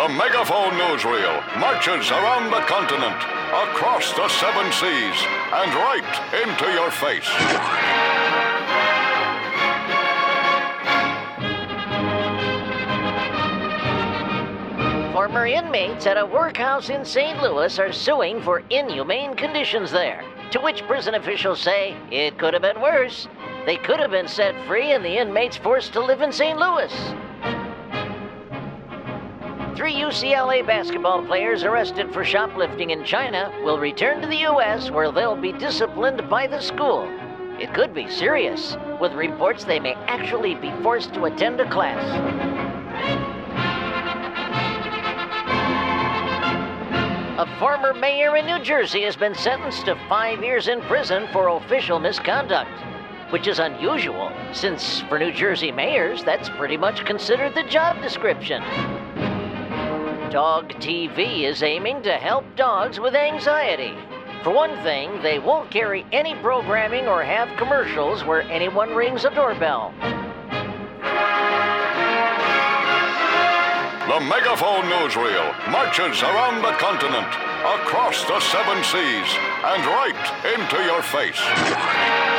The Megaphone Newsreel marches around the continent, across the 7 seas, and right into your face. Former inmates at a workhouse in St. Louis are suing for inhumane conditions there, to which prison officials say it could have been worse. They could have been set free and the inmates forced to live in St. Louis. 3 UCLA basketball players arrested for shoplifting in China will return to the U.S. where they'll be disciplined by the school. It could be serious, with reports they may actually be forced to attend a class. A former mayor in New Jersey has been sentenced to 5 years in prison for official misconduct, which is unusual, since for New Jersey mayors, that's pretty much considered the job description. Dog TV is aiming to help dogs with anxiety. For one thing, they won't carry any programming or have commercials where anyone rings a doorbell. The Megaphone Newsreel marches around the continent, across the 7 seas, and right into your face.